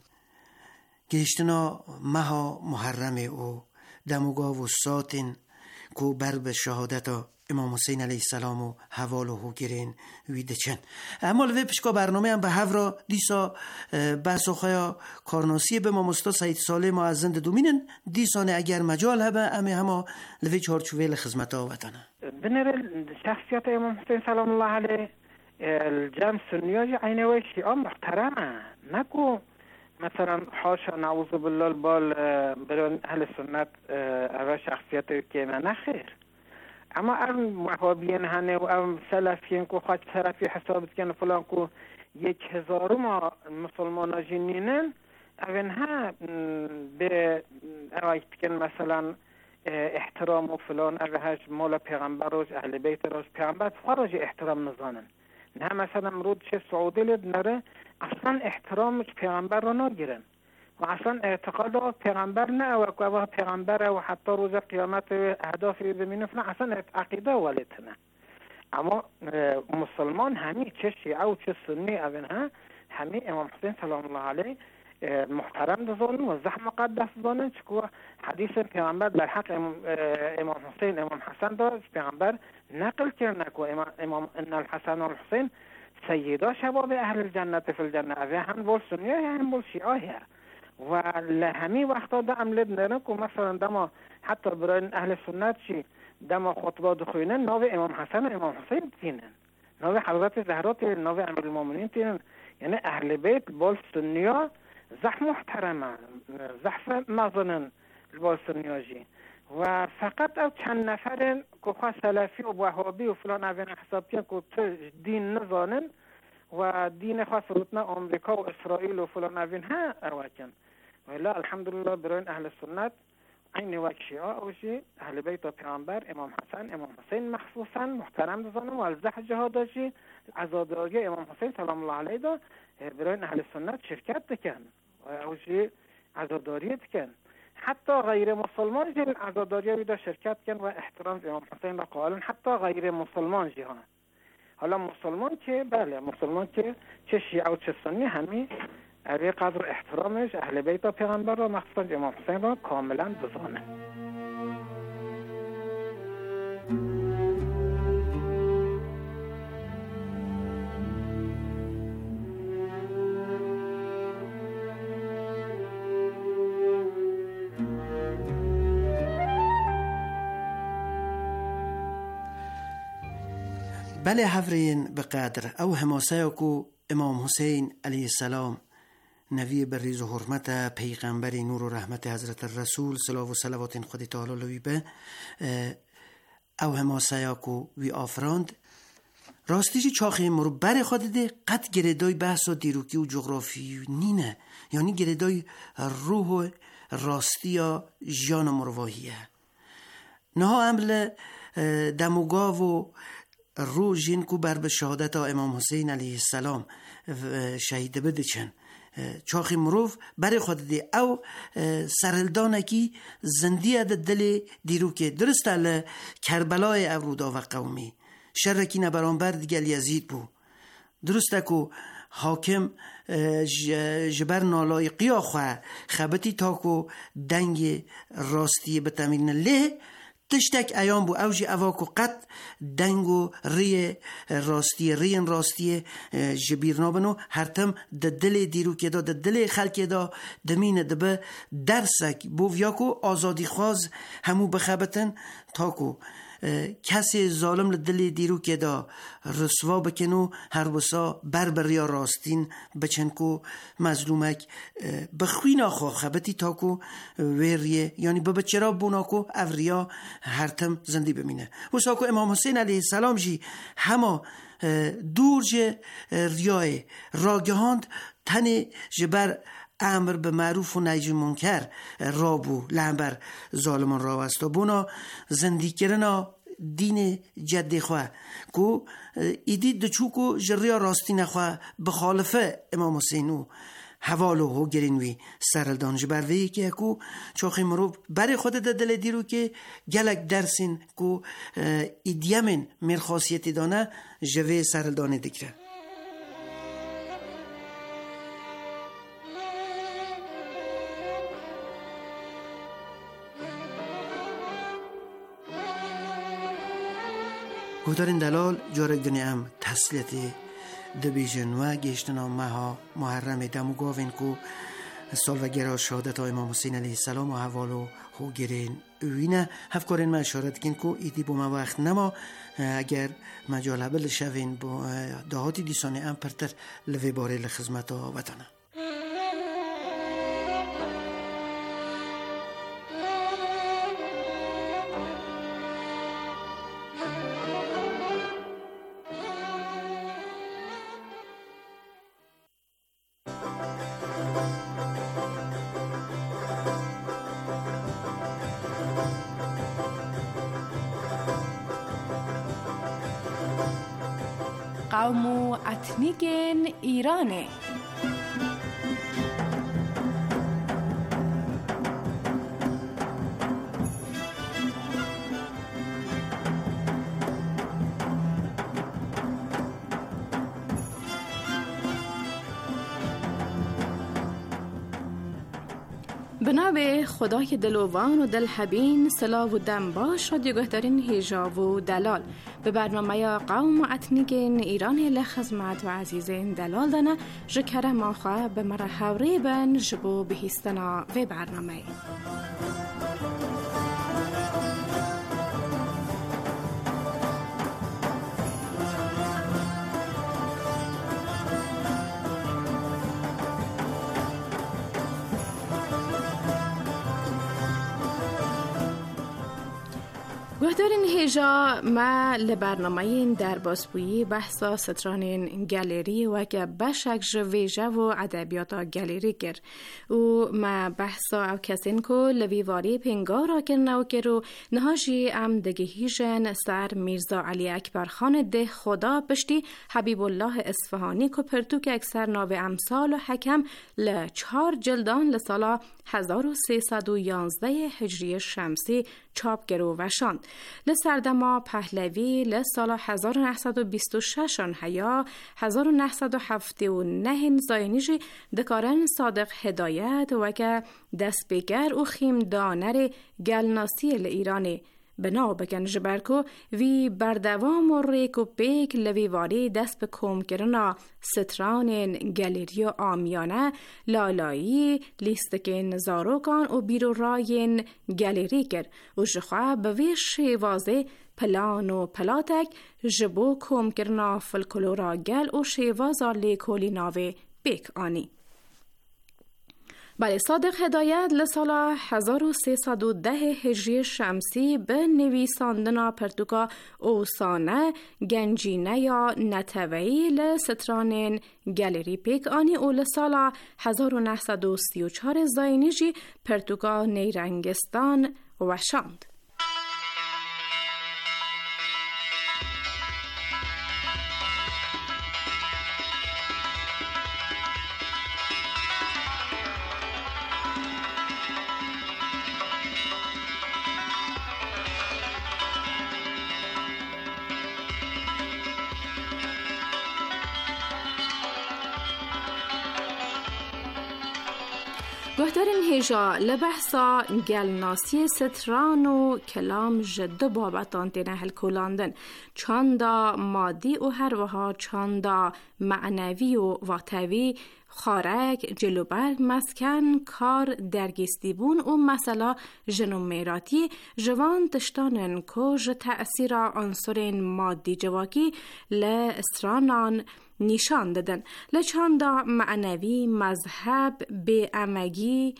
گشتنا مها محرم او دموگا و ساتین کو بر به شهادت امام حسین علیه السلام و حوال و هوگرین ویده چن اما لوی پشکا برنامه هم به هفرا دیسا بحث و خوایا کارناسی به مامستا سعید صالح معزند دومینن دیسانه اگر مجال هبه امه همه لوی چارچوه لخزمت ها وطنه بنر شخصیت امام حسین سلام الله علیه الجام سنیاجی عینوی شیعه محترمه نکو مثلا حاشا نعوذ بالله البال برای اهل سنت اول شخصیت که من نخیر اما ام وهابیین هنه و ام سلفیین کو خاط طرفی حسابت کنه فلان کو یک هزار ما مسلمان جنینن اونها به اوایت کن مثلا احترام و فلان اوهاش مولا پیغمبر روش اهل بیت روش پیغمبر فراج احترام نزانن نه مثلا مرود چه سعودی لد نره اصلا احترامش پیغمبر رو نگیرن و اصلا اعتقاد پیغمبر نه و که پیغمبر و حتی روز قیامت اهدافی بمینفن اصلا عقیده ولتنه اما مسلمان همی چه شیعه و چه سنی اونها همی امام حسین سلام الله علیه محترم دزانن و زحم مقدس دانن چکو حدیث پیغمبر در حق امام حسین امام حسن داشت پیغمبر نقل کرد نکو امام ان الحسن و الحسین سیدا شباب اهل الجنت فی الجنه اوه هم بول سنیه هم بول شیعه و لهمی وقتا دا عملت نرن که مثلا دما حتی برای اهل سنت چی دما خطبه دخوینن ناو امام حسن و امام حسین تینن ناو حضرت زهرا تینن ناو امیر المومنین تینن یعنی اهل بیت بول سنیا زح محترمه زحف مازنن بول سنیا جی و فقط او چند نفرن که خواه سلفی و وهابی و فلان اوین حساب کن که دین نزانن و دین خاص روتنا امریکا و اسرائیل و فلان اوین ها اواکن ولی الحمدلله برای اهل سنت عین وقت شیعه اوشی اهل بیت و پیغمبر امام حسن امام حسین مخصوصا محترم دزانن و الزح جهاداشی عزاداری امام حسین سلام الله علیه دا برای اهل سنت شرکت دکن و اوشی عزاداری دکن حتی غیر مسلمان جن عزاداری ویدا شرکت کن و احترام امام حسین را قائلن حتی غیر مسلمان جهان حالا مسلمان که بله مسلمان که چه شیعه و چه سنی همی اوی قدر احترامش اهل بیت و پیغمبر را مخصوصا امام حسین را کاملا بزانه. بله حفرین بقدر او هماسه کو امام حسین علیه السلام نبی بریز و حرمت پیغمبر نور و رحمت حضرت الرسول صلوات و صلوات خود تعالی لوی به او هماسایاکو وی آفراند راستیجی چاخی مرو بر خود ده قد گردای بحث و دیروکی و جغرافی نینه، یعنی گردای روح و راستی یا جان و مرواهیه. نه عمل دموگا و رو جین کو بر به شهادت امام حسین علیه السلام شهید بده چن چاخی مروف بر خود دی او سرلدانه کی زندیه ده دل دیرو که درست ال کربلای اورودا و قومی شرکی نبرانبر دیگل یزید بو درسته که حاکم جبر نالای قیا خواه خبتی تاکو دنگ راستی بتمین له تشتک ایام بو اوجی اواکو قط دنگو ری راستی رین راستی جبیر نابنو هرتم د دل دیرو که دا د دل خلک دا دمین دبه درسک بو ویاکو آزادی خواز همو بخبتن تاکو کسی ظالم لدل دیرو که دا رسوا بکنو هر بسا بربر یا راستین بچنکو مظلومک بخوین آخوا خبتی تاکو ویریه یعنی ببچرا بوناکو اوریا هرتم زندی بمینه و ساکو امام حسین علیه السلام جی همه دور جه ریای راگهاند تن جبر امر به معروف و نهی منکر رابو لنبر ظالمان را وستا بونا زندگی کرنا دین جد خواه کو ایدی دچو کو جریا راستی نخواه بخالفه امام حسینو حوالو هو گرینوی سرلدان جبروی که کو چوخی مروب بر خود دل دیرو که گلک درسین کو ایدیمن مرخاصیتی دانه جوه سرلدان دکره. گودارین دلال جارک دنی ام تسلیت دبیجن و گشتنا مها محرم دمو گاوین کو سالوگر شهادت امام حسین علیه السلام و حوالو هو گرین اوینه هفکارین من اشارت کن کو ایدی با ما وقت نما اگر مجال بل شوین با دهاتی دیسانه ام پرتر لوی باره لخزمت ها وطنه. قوم و اتنیکن ایرانه بنابه خدای دلوان و دلحبین سلاو و دنباش رادیو گهدارین هیجا و دلال به برنامه یا قوم و اتنیکین ایران لخزمت و عزیزین دلال دانه جکره ما خواه به مرحوری بن جبو بهیستنا و برنامه گهدارین هیجا ما لبرنامه در بازپویی بحثا سترانین گالری و که بشک جویجه و ادبیات گالری کرد و ما بحثا او کسین کو لویواری پنگارا کرنو کرو نهاجی ام دگهیجن سر میرزا علی اکبر خان ده خدا بشتی حبیب الله اصفهانی کو پرتو که اکثر ناو امثال و حکم لچهار جلدان لسالا هزار و سیصد و یازده هجری شمسی چاپ گرو وشان لسردما پهلوی لسالا هزار و نهصد و بیست و شش هیا هزار و نهصد و هفتاد و نه زاینیجی دکارن صادق هدایت و که دست بگر و خیم دانر گلناسی ایرانی بنا بکن جبرکو وی بردوام و ریک و پیک لویواری دست به کم کرنا ستران گالری و آمیانه لالایی لیستکن زاروکان و بیرو راین گالری کرد و جخواه به وی شیوازه پلان و پلاتک جبو کم کرنا فلکلورا گل و شیوازا لیکولی ناوه بیک آنی. بله، صادق هدایت لسال هزار و سیصد و ده هجری شمسی به نویساندن پرتوکا اوسانه گنجینه یا نتوهی لسترانین گالری پیک آنی او لسال هزار و نهصد و سی و چهار زاینیجی پرتوکا نیرنگستان وشاند. گهدارین هیجا لبحثا گلناسی ستران و کلام جد بابتان تینه هل کولاندن چاندا مادی و هر وها چاندا معنوی و واتوی خارک جلوبر مسکن کار درگیستی بون و مثلا جنومیراتی جوان تشتانن که ج تأثیر عنصرین مادی جواکی لسترانان نشان دادن. لچاندا معنوی مذهب به امگی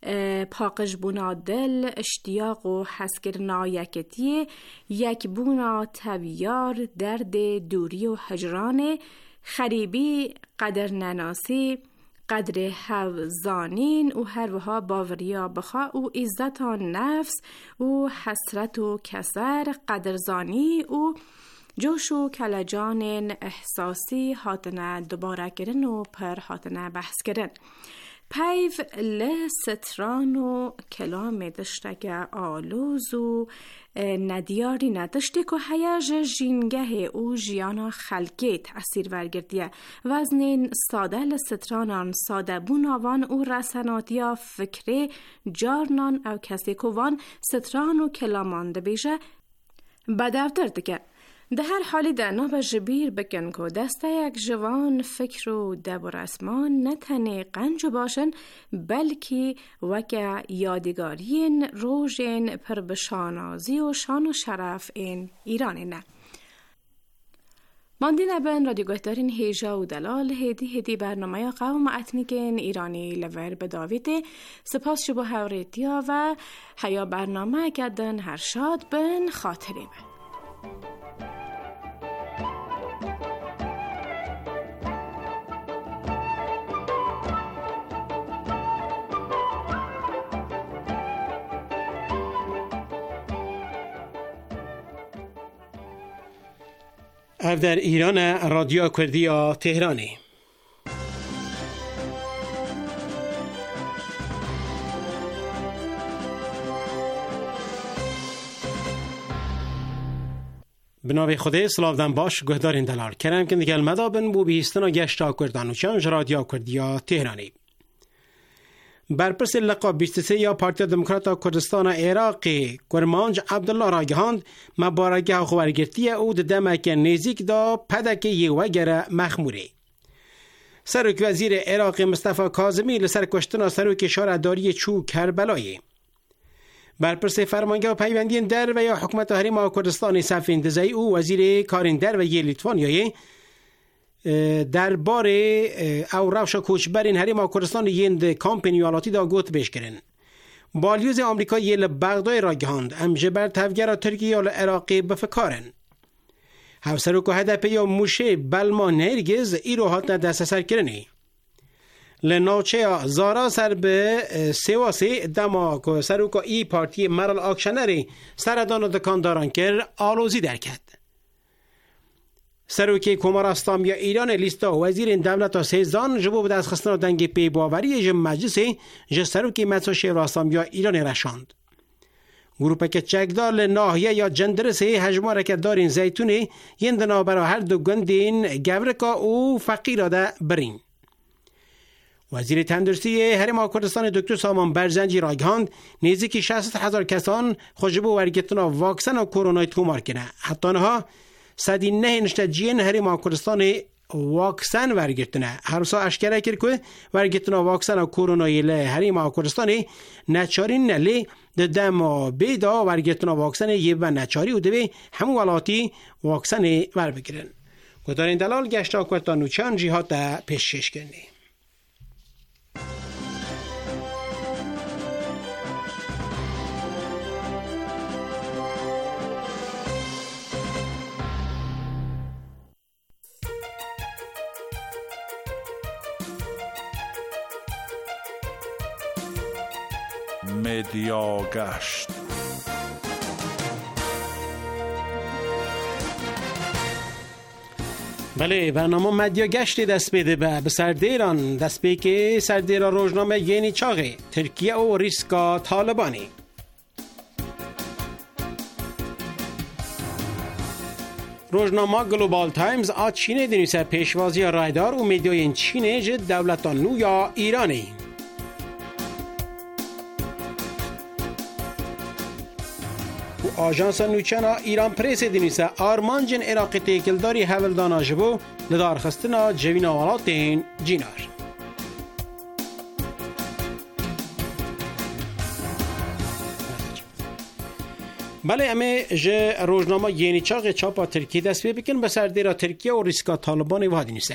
پاکش بونا دل اشتیاق و حسکرنا یکتی یک بونا تبیار درد دوری و هجران خریبی قدر نناسی قدر حوزانین و هر وها باوریا بخوا و عزت نفس و حسرت و کسر قدرزانی و جوش و کلجان احساسی هاتنه دوباره کردن و پر هاتنه بحث کردن. پیو لستران و کلام دشته که آلوز و ندیاری نداشته که حیاج جینگه او جیانا خلقی تأثیر ورگردیه. وزنین ساده لسترانان ساده بوناوان و رسناتیا فکری جارنان او کسی که وان ستران و کلامان ده بیشه بدفتر دکه. ده هر حالی در نوب جبیر بکن که دسته یک جوان فکر و دب و رسمان نتنه قنج باشن بلکه وکه یادگارین روژین پر بشانازی و شان و شرف این ایرانی نه. ماندین بین رادیو گهدارین هیجا و دلال هیدی هیدی برنامه قوم اتنیکین ایرانی لور بداویده سپاس شبه هوریتیا و حیا برنامه کدن هر شاد بین خاطری بین. اف در ایران رادیو کردیا تهرانی. بنابه خوده سلاودن باش گهدارین دلال کرم که دیگل مدابن بو بیستنا گشتا کردان و چنج رادیو کردیا تهرانی. برپرس لقب بیست و سه یا پارتی دموکرات کردستان عراقی کرمانج عبدالله را گهاند مبارکه خوارگرتی او دمک نزیک دا پدک یوگر مخموری. سروک وزیر عراقی مصطفی کاظمی لسر کشتن سروک شارعداری چو کربلایی. برپرس فرمانگاه پیوندین در و یا حکومت حریم کردستان صف انتزاعی او وزیر کارین در و یه لیتوانیایی دربار او روش کوچبرین حریم کردستان یند کامپنی والاتی دا گوت بیش کرن. بالیوز آمریکا یل بغداد را گهاند ام جبر تفگر ترکیه یا عراقی بفکارن. هفسرو که هدف یا موشه بلما نرگز ایرو هات دست سر کرنی. لناچه زارا سر به سواسی دما که سرو که ای پارتی مرال آکشنری سردان دکانداران کر آلوزی درکد. سروکی کمارستان یا ایران لیستا وزیر دولت سیزان جبو دست خستن دنگ پی باوری جم مجلس ج سروکی متسو شهرستان یا ایران رشاند. گروپ که چکدار لناحیه یا جندرسه هجماره که دارین زیتونی یندنا برا هر دو گندین گورکا او فقیراده برین. وزیر تندرسی حریم کردستان دکتر سامان برزنجی را گهاند نزدیک شصت هزار کسان خوشبو ورگتنا واکسن و کرونا تومار کنه. حتی نها صدی نه نشتجین حریم کردستان واکسن ورگتنه. هر سا اشکره کرد که ورگتنا واکسن و کورونای ل حریم کردستان نچارین نلی دم بیدا ورگتنا واکسن یه و نچاری و دوی همو ولاتی واکسن ور بگیرن. گذارین دلال گشتا کردن و چند جهات پیشش کنی. مدیا گشت. بله، برنامه مدیا گشتی دست بده به به سردیران دست به که سردیران روزنامه یعنی چاقی ترکیه و ریسکا طالبانی. روزنامه گلوبال تایمز آ چینه دنیسه پیشوازی رایدار و میدیای چینه جد دولت نو یا ایرانی. و آژانس نوچنا ایران پریس دنیسه آرمانجن عراقی تیکلداری حولدانا جبو لدار خستنا جوینا ولاتین جینار. بله، امی جه روزنامه یعنی چاق چاپا ترکیه دست بکن به سردیرا ترکیه و ریسکا طالبان وادی نیسه.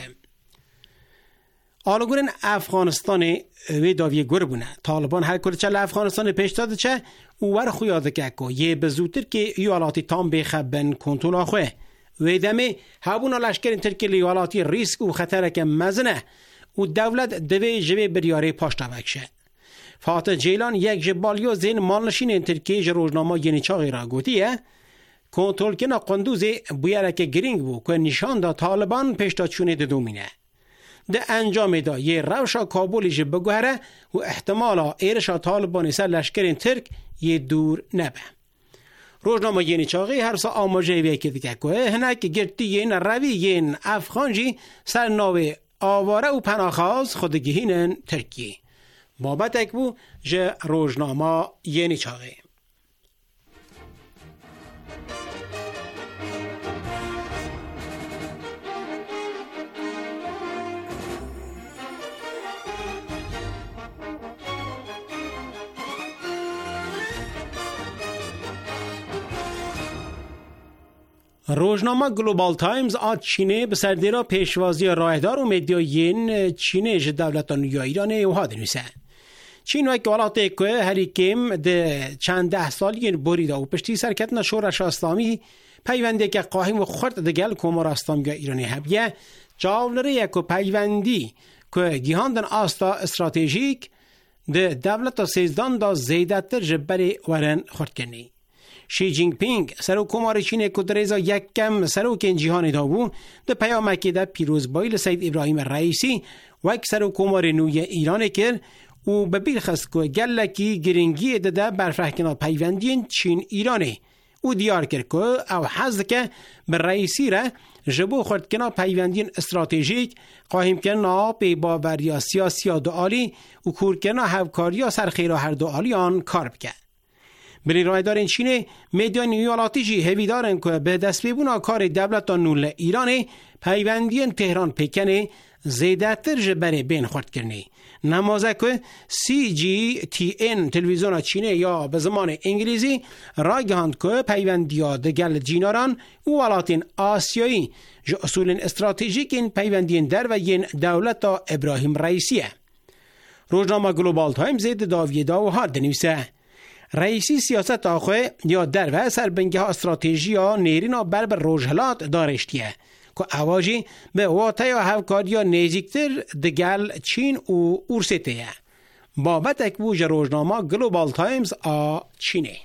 آلگورن افغانستان وی داویه گر بونه. طالبان هر کل چه افغانستان پیش داده چه اوور خویاده که اکو یه بزودتر که ایوالاتی تام بخبن کنترل آخوه. وی دمه هبونا لشکر ترکیه لیوالاتی ریسک و خطره که مزنه و دولت دوی جوی بریاره پاشتا وکشه. فاتح جیلان یک جبالیو زین مالنشین ترکیه روزنامه یعنی چاقی را گوتیه کنترل کنه قندوز بیارک گرینگ بو که نشان دا طالبان پیشتا چونه دومینه. ده انجام دا یه روشا کابولی جب بگوهره و احتمالا ایرشا طالبانی سر لشکرین ترک یه دور نبه. روزنامه یعنی چاقی هر سا آماجه وی که دیگه که هنک گرتی یه روی یه افغانجی سر ناوی آواره و پناخاز خودگیهین ترکیه. بابت اک بو جه روزنامه یعنی چاقی. روزنامه گلوبال تایمز آد چینه به سردیرا پیشوازی رایدار و میدیاین چینه جه دولتان نویا ایران اوهاد نیسه. چین و اکوالات که هری کم ده چند ده سالی بریده و پشتی سرکت شورش اسلامی پیوندی که قاهم و خورد دگل کمار اسلامی ایرانی هبیه جاولره یک پیوندی که گیهاندن آستا استراتژیک ده دولت سیزدان دا زیدتر جبری ورن خورد کنی. شی جینگ پینگ سرو کمار چین که دریزا یک کم سرو کن جهان دابو ده پیامکی ده پیروز بایل سید ابراهیم رئیسی و یک سرو کمار نوی ایران کرد و به بیرخست که گلکی گرنگی داده برفرهکنا پیوندین چین ایرانه و دیار کرد که او حضر که به رئیسی را جبو خورد کنا پیوندین استراتژیک قاهم کنا پی باوریا سیاسی دعالی و کور کنا هفکاریا سرخیر هر دعالیان کار بکن. بری رایدارین چینه میدان نیولاتی جی هوی دارن که به دست ببونا کار دولت نول ایرانه پیوندین تهران پیکنه زیدتر جبره بین خورد کرنه. نمازه که سی جی تی این تلویزیون چینه یا به زمان انگلیزی راگهاند که پیوندیا دگل جیناران و ولاتین آسیایی جو اصول استراتژیک این پیوندین در و ین دولت ابراهیم رئیسیه. روزنامه گلوبال تایمز زید داویه دا و هار دنویسه رئیسی سیاست آخوه یا در و سربنگه ها استراتژی ها نیرینا بر بر روژهلات دارشتیه که اواجی به واته یا هفکاریا نیزیکتر دگل چین و اورسیتیه. بابت اکبوج روزنامه گلوبال تایمز آ چینه.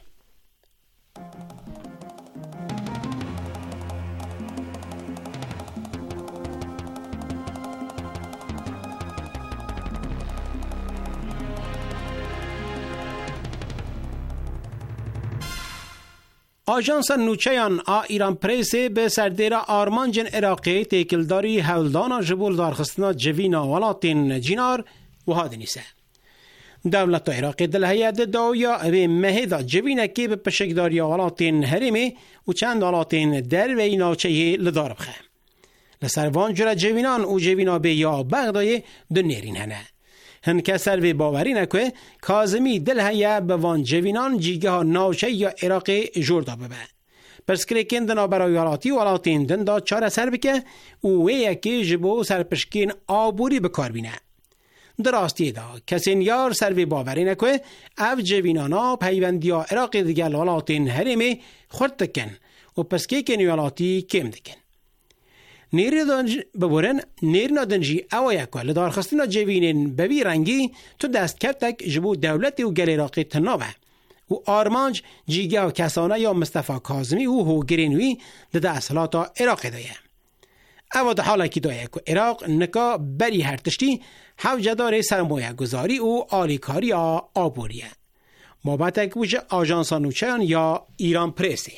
آژانس نوچیان آ ایران پریس به سردیر آرمانجن عراقی تیکلداری هولدانا جبول دارخستنا جوینا ولاتین جینار و هادنیسه. دولت عراقی دل هیئت داویا اوی مهدا جوینا که به پشکداری ولاتین هریمی و چند ولاتین در و ایناچه لدار بخه. لسروان جرا جوینان و جوینا به یا بغدای دنیرین هنه. هن کسر و باوری نکوه کازمی دل هیا به وان جوینان جیگه ها ناوچه یا عراقی جوردا ببه. پرسکره کندنا برای حالاتی و حالاتین دن دا چاره سر بکه و ویکی جبو سرپشکین آبوری بکار بینه. دراستی دا کسین یار سر و باوری نکوه او جوینانا پیوندی ها عراقی دیگل حالاتین هرمی خورد دکن و پسکه کنی حالاتی کم دکن. نیر دانج ببرن نیر نادنجی او یکا لدار خستینا جوینین ببی رنگی تو دست کفتک جبو دولتی و گل عراقی تنابه و آرمانج جیگه و کسانه یا مصطفی کاظمی و هوگرینوی ده اصلاتا عراق دایه. او ده حالا که دایه که عراق نکا بری هر تشتی حوجه داره سرمایه گذاری و آلیکاری آبوریه. بابتک بوجه آژانسا نوچهان یا ایران پرسی.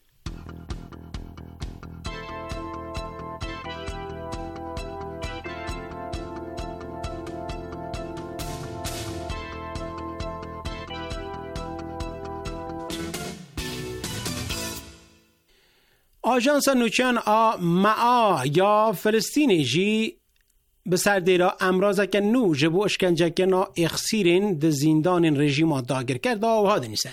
آژانس نوچهان آ معا یا فلسطینی جی به سردیرا امرازه که نو جبو اشکنجه که نا اخسیرین ده زیندان رژیم داگر کرده و ها دنیسه.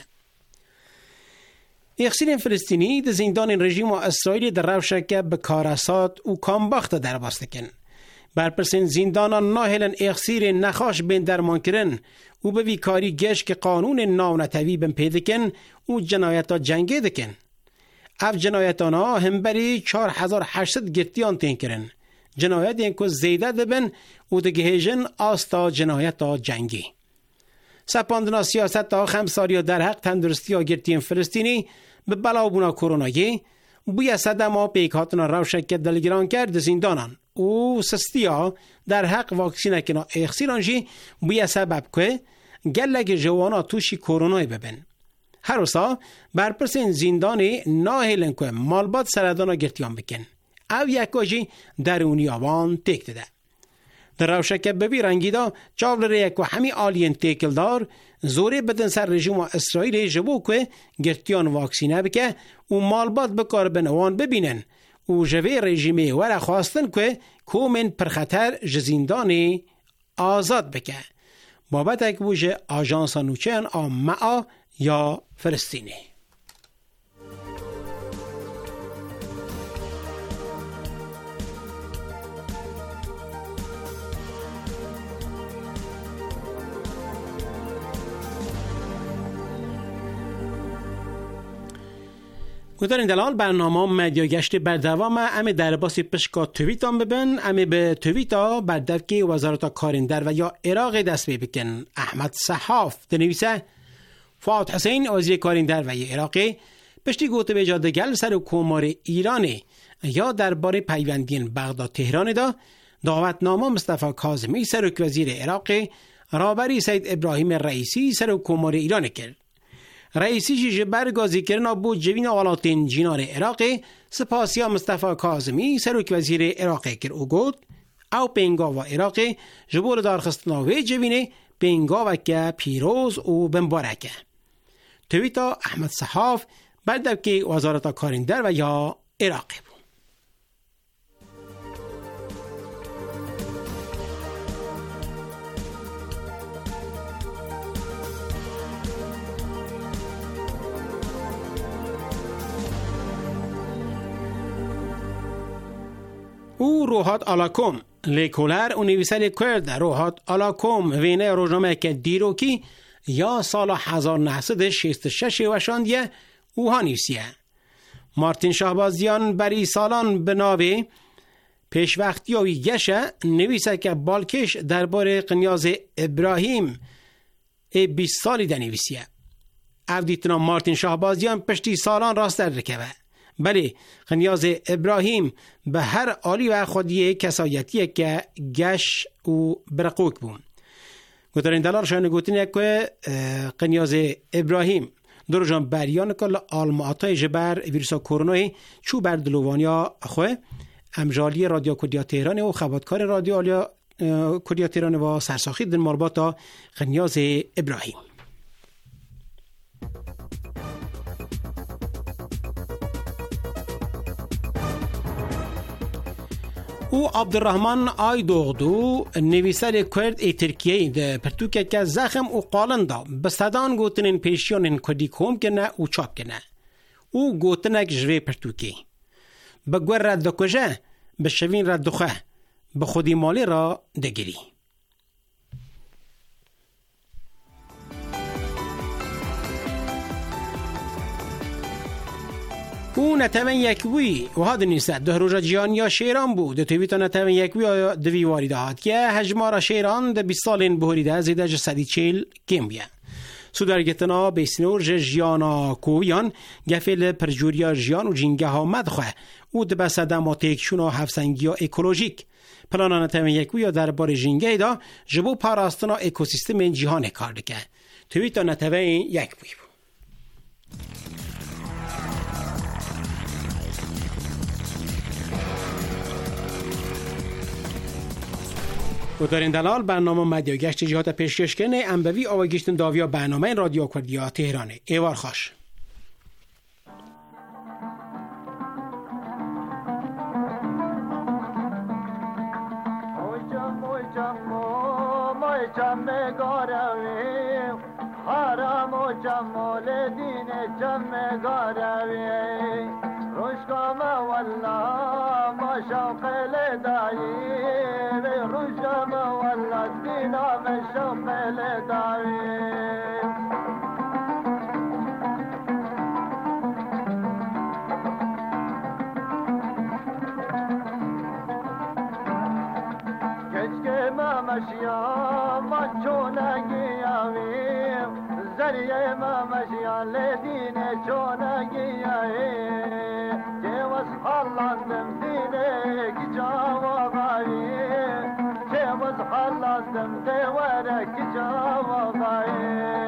اخسیرین فلسطینی ده زیندان رژیم اسرائیلی در روشه که به کارسات و کامبخت در باسته کن. برپرسین زیندانان ناهلن اخسیرین نخاش بین درمان کرن و به ویکاری گش که قانون ناونتوی بین پیده کن و جنایتا جنگی دکن. اف جنایتان ها هم بری چار هزار هشتصد گرتیان تین کرن. جنایت این که زیده دبن و دگهیجن آستا جنایت ها جنگی. سپاندنا سیاست ها خمساری در حق تندرستی ها گرتین فلسطینی به بلاوبونا کرونایی بوی صدم ها پیکاتنا روشک دلگران کرد زیندانان و سستی ها در حق واکسینه کنا اخسیرانجی بوی سبب که گلگ جوانا توشی کرونایی ببن. هر روزا برپرسین زیندانی ناهیلن که مالبات سردانا گرتیان بکن. او یکاجی درونی آوان تک ده. در روشک ببی رنگی دا چاول ریک و همی آلین تکل دار زوری بدن سر رژیم اسرائیل جبو که گرتیان واکسینه بکه و مالبات بکار بنوان ببینن و جوی رژیمی ورا خواستن که کومن پرخطر جزیندانی آزاد بکه. بابت اک بوجه آژانس نوچهان آمعا یا فلسطینی. گذارین دلال برنامه مدیا گشت بردوام امی در باسی پشکا تویتان ببین امی به تویتا بردفکی وزارت کارندر و یا عراق دست بکن. احمد صحاف دنویسه فؤاد حسین وزیر کارندر و عراقی پشتی گوته به جاده گل سر کومار ایرانی یا درباره پیوندین بغداد تهران دا دعوتنامه مصطفی کاظمی سر وزیر عراقی رابری سید ابراهیم رئیسی سر کومار ایران کرد. رئیسی جی برگازی کرنا بود جوین آلاتین جینار عراقی سپاسیا مصطفی کاظمی سر وزیر عراقی کرد او گفت او پینگا و عراقی جبور دارخستناوی جوینه پینگا و که پیروز و بمبارکه. تویتا احمد صحاف بعد که وزارت کارندر و یا عراقی بود. او روحات علاکم لیکولر و نویسر کرد روحات علاکم وینه روزنامه که دیروکی یا سال هزار و نهصد و شصت و شش وشاندیه او ها نویسیه. مارتین شهبازیان بری سالان به ناوی پیشوقتی و گشه نویسه که بالکش درباره قنیاز ابراهیم بیست سالی ده نویسیه. او دیتنا مارتین شهبازیان پشتی سالان راست در رکبه. بله قنیاز ابراهیم به هر عالی و خودی کسایتیه که گش و برقوک بون. گوترین دلار شاید گوتینه که قنیاز ابراهیم در جان بریان کل آلماتای جبر ویروسا کرونای چو بر دلوانیا خواه امجالی رادیو کردیا تهران و خباتکار رادیو کردیا تهران و سرساخی در مرباطا قنیاز ابراهیم. او عبدالرحمن آیدوغدو نویسر کرد ای ترکیه ده پرتوکه که زخم او قالنده بستدان گوتنین پیشیانین کردی کوم کنه او چاپ کنه. او گوتنک جوی پرتوکی. بگوه رد کجه بشوین رد دخه به خودی مالی را دگیری. او نتوان یکوی و هاد نیست ده روژا جیانیا شیران بود ده تویتا نتوان یکوی دوی وارد هاد که هجمارا شیران ده بیست سالین بهوریده زیده جسدی چیل کم بیه سودارگتنا بیسنور جیانا کویان گفل پرجوریا جیان و جینگه ها مدخواه او ده بسده ما تکشون و هفسنگی ها اکولوژیک پلانا نتوان یکوی در بار جینگه دا جبو پاراستنا اکوسیستم جهان کار دکه تویتا نتوان یکوی بود. و در این دلال برنامه مدیا گشت جهات پیشکش کنه انبوی آواگیشتن داویا برنامه رادیو کردیا تهرانه ایوار خوش روشكم والله ما شوق لداعي روشكم والله دينا ما شوق لداعي كشكي ما مشيا ما تشونكي ياوي زريه ما مشيا لدينا تشونكي ياوي حلالدم دينك جوابي كيف حلالدم دورك جوابي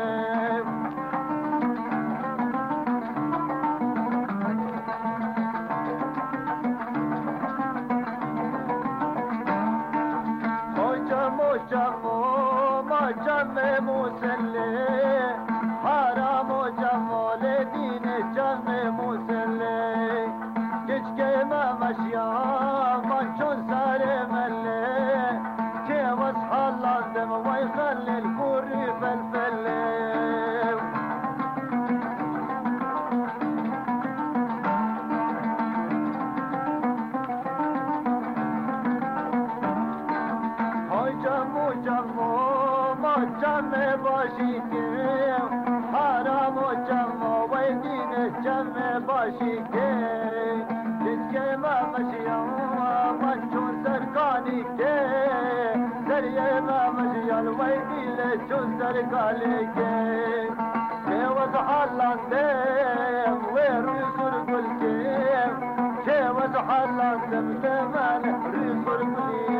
جمو جمو ما جمع مسلي حرام جمو لدين جمع مسلي كشكي ما مشيا ما شون سار ملي كي وصحى اللازم ويخلي الكوري فلفلي هاي جمو جمو ما جمع باشيكي حرام جمو ويدين جمع باشيكي ما مشيا ما شون سركاني كي سريه ما مشيا الويدي لشون سركاني كي كي وزحلان ديم ويرسل كل كي كي وزحلان ديم ديمان رسل كل